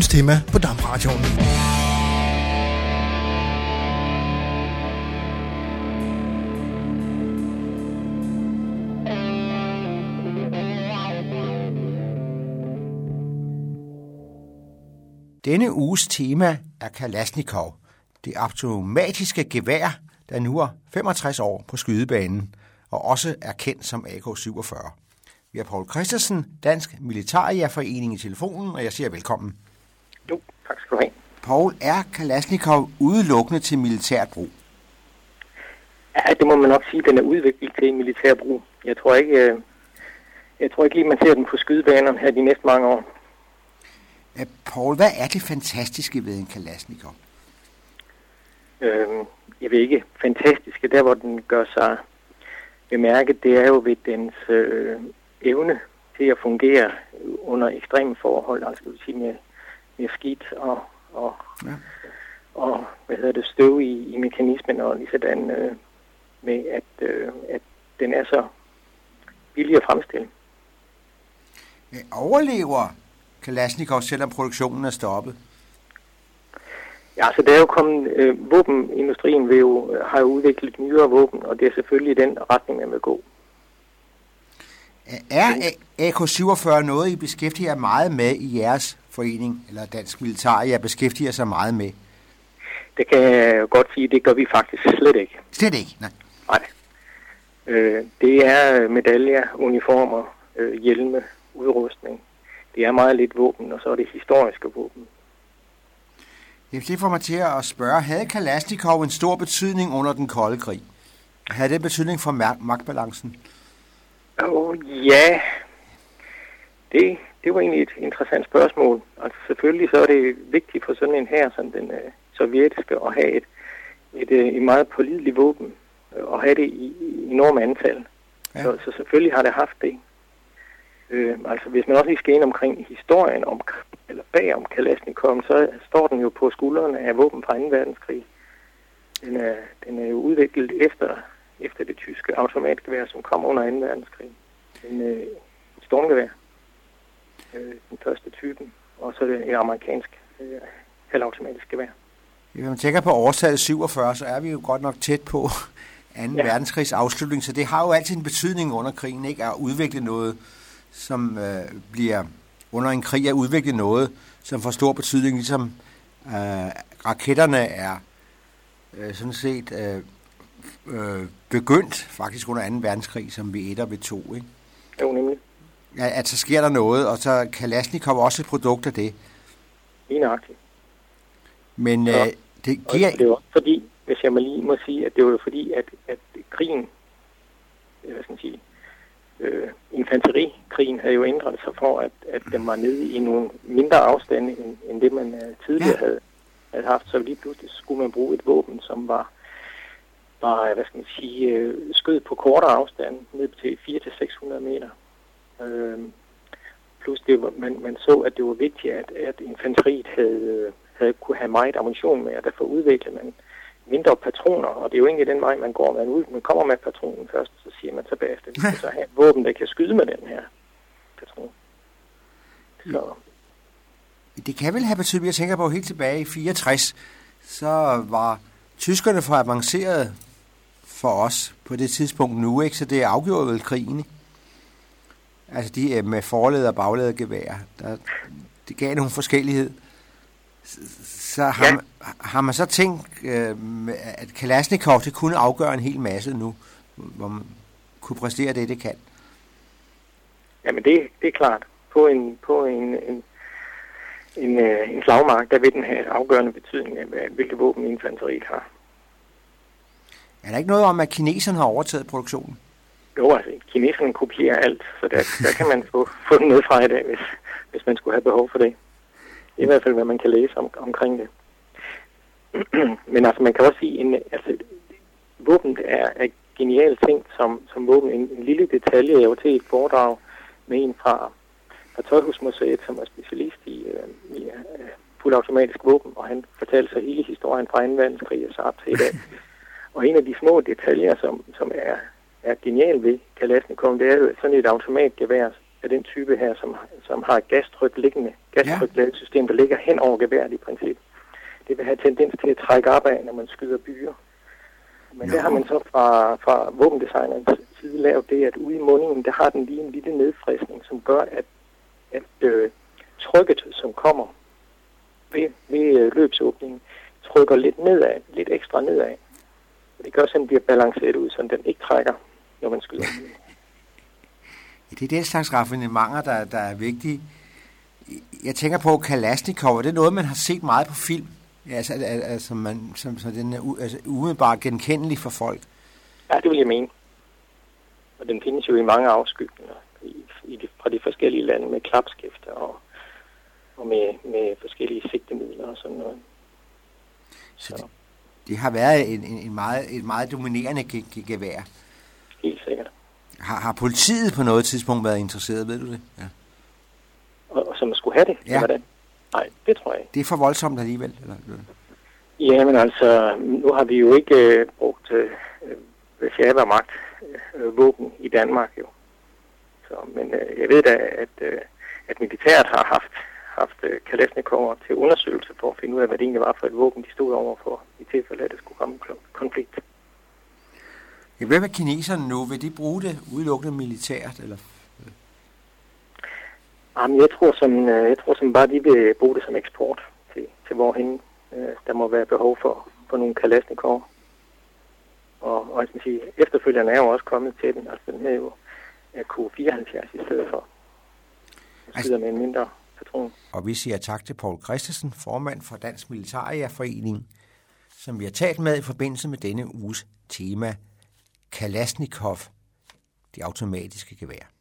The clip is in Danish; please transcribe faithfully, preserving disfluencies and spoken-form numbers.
ugens tema på DAB-radioen. Denne uges tema er Kalashnikov, det automatiske gevær, der nu er femogtres år på skydebanen, og også er kendt som A K syvogfyrre. Vi har Poul Christensen, Dansk Militærjægerforening i telefonen, og jeg siger velkommen. Jo, tak skal du have. Poul, er Kalashnikov udelukkende til militært brug? Ja, det må man nok sige, den er udviklet til militær brug. Jeg tror ikke, jeg tror ikke lige, man ser den på skydebanerne her de næste mange år. Poul, hvad er det fantastiske ved en Kalashnikov? Øhm, jeg ved ikke, fantastiske, der hvor den gør sig bemærket, det er jo ved dens øh, evne til at fungere under ekstreme forhold, altså vil sige med, med skidt og, og, ja. og hvad hedder det, støv i, i mekanismen, og lige sådan øh, med, at, øh, at den er så billig at fremstille. Overlever Kalashnikov, selvom produktionen er stoppet? Ja, så der er jo kommet, øh, våbenindustrien vil jo, har jo udviklet nyere våben, og det er selvfølgelig i den retning, man vil gå. Er A K syvogfyrre noget, I beskæftiger jer meget med i jeres forening, eller Dansk Militær, jeg beskæftiger sig meget med? Det kan jeg godt sige, det gør vi faktisk slet ikke. Slet ikke? Nej. Nej. Øh, det er medaljer, uniformer, øh, hjelme, udrustning. Det er meget lidt våben, og så er det historiske våben. Det får mig til at spørge, havde Kalashnikov en stor betydning under den kolde krig? Havde det betydning for magtbalancen? Oh, ja, det, det var egentlig et interessant spørgsmål. Altså selvfølgelig så er det vigtigt for sådan en her, som den uh, sovjetiske, at have et, et, et meget pålideligt våben, og have det i, i enorme antal. Ja. Så, så selvfølgelig har det haft det. Øh, altså hvis man også lige skal ind omkring historien om, eller bag om Kalashnikov, så står den jo på skuldrene af våben fra anden verdenskrig. Den er, den er jo udviklet efter, efter det tyske automatgevær, som kom under anden verdenskrig. En, øh, et stormgevær, øh, den første typen, og så er det et amerikansk øh, halvautomatisk gevær. Hvis man tænker på årstallet syvogfyrre, så er vi jo godt nok tæt på anden ja. verdenskrigs afslutning, så det har jo altid en betydning under krigen, ikke, at udvikle noget, som øh, bliver under en krig, at udvikle noget, som får stor betydning, ligesom øh, raketterne er øh, sådan set øh, øh, begyndt faktisk under anden verdenskrig, som ved et og ved to, ikke? Jo, nemlig. Ja, at så sker der noget, og så Kalashnikov også et produkt af det. Enagtigt. Men øh, det giver... Og det var fordi, hvis jeg må lige må sige, at det var fordi, at, at krigen, hvad skal man sige, Øh, infanterikrigen havde jo ændret sig for, at, at den var nede i nogle mindre afstande, end, end det man uh, tidligere ja. havde, havde haft. Så lige pludselig skulle man bruge et våben, som var, var hvad skal man sige, øh, skød på kortere afstand, ned til fire til seks hundrede meter. Øh, plus det var, man, man så, at det var vigtigt, at, at infanteriet havde, havde kunne have meget ammunition med, og derfor udviklede man mindre patroner, og det er jo egentlig den vej, man går. Man, ud, man kommer med patronen først, så siger man så bagefter, at vi skal så have et våben, der kan skyde med den her patron. Så. Det kan vel have betydning, jeg tænker på helt tilbage i fireogtres, så var tyskerne for avanceret for os på det tidspunkt nu, ikke? Så det afgjorde vel krigen, ikke? Altså de med forled og bagladet gevær, der, det gav nogle forskellighed. Så har, ja. man, har man så tænkt, øh, at Kalashnikov det kunne afgøre en hel masse nu, hvor man kunne præstere det, det kan? Jamen det, det er klart. På en, på en, en, en, en slagmark, der vil den have afgørende betydning af, hvilke våben infanteriet har. Er der ikke noget om, at kineserne har overtaget produktionen? Jo, altså kineserne kopierer alt, så der, der kan man få, få den ned fra i dag, hvis, hvis man skulle have behov for det. Det er i hvert fald, hvad man kan læse om, omkring det. Men altså, man kan også sige, at altså, våben er, er genialt ting som, som våben. En, en lille detalje, jeg var til et foredrag med en fra, fra Tøjhusmuseet, som er specialist i, øh, i uh, fuldautomatisk våben, og han fortalte sig hele historien fra anden verdenskrig og så op til i dag. Og en af de små detaljer, som, som er, er genial ved Kalashnikov, det er jo sådan et automatgevær, af den type her, som, som har et gastryk liggende, gastrykladesystem, der ligger hen over geværet i princippet. Det vil have tendens til at trække op af, når man skyder byer. Men der har man så fra, fra våbendesignerens side lavet det, at ude i mundingen, der har den lige en lille nedfridsning, som gør, at, at øh, trykket, som kommer ved, ved øh, løbsåbningen, trykker lidt nedad, lidt ekstra nedad. Det gør, at den bliver balanceret ud, så den ikke trækker, når man skyder. Det er den slags raffinementer, der, der er vigtige. Jeg tænker på Kalashnikov, det er noget, man har set meget på film. Altså, altså man, som, så den er altså, umiddelbart genkendelig for folk. Ja, det vil jeg mene. Og den findes jo i mange afskygninger i, i de, fra de forskellige lande med klapskifter og, og med, med forskellige sigtemidler og sådan noget. Så, så. Det, det har været en, en, en meget, et meget dominerende ge- gevær. Helt sikkert. Har, har politiet på noget tidspunkt været interesseret, ved du det? Ja. Og, og som skulle have det? Ja. Hvordan? Nej, det tror jeg ikke. Det er for voldsomt alligevel? Eller? Ja, men altså, nu har vi jo ikke øh, brugt øh, fjernvarmagt øh, våben i Danmark jo. Så, men øh, jeg ved da, at, øh, at militæret har haft, haft øh, Kalashnikov'er til undersøgelse for at finde ud af, hvad det egentlig var for et våben, de stod overfor, i tilfælde af, at det skulle komme konflikt. Ja, hvad med kineserne nu? Vil de bruge det udelukkende militært? Eller? Jamen, jeg tror, som, jeg tror som bare, de vil bruge det som eksport til, til hvorhen øh, der må være behov for, for nogle Kalashnikov. Og, og jeg skal sige, efterfølgerne er jo også kommet til den. Altså den her jo er Q fireoghalvfjerds i stedet for. Den skyder med en mindre patron. Og vi siger tak til Poul Christensen, formand for Dansk Militærjægerforening, som vi har talt med i forbindelse med denne uges tema Kalashnikov, det automatiske gevær.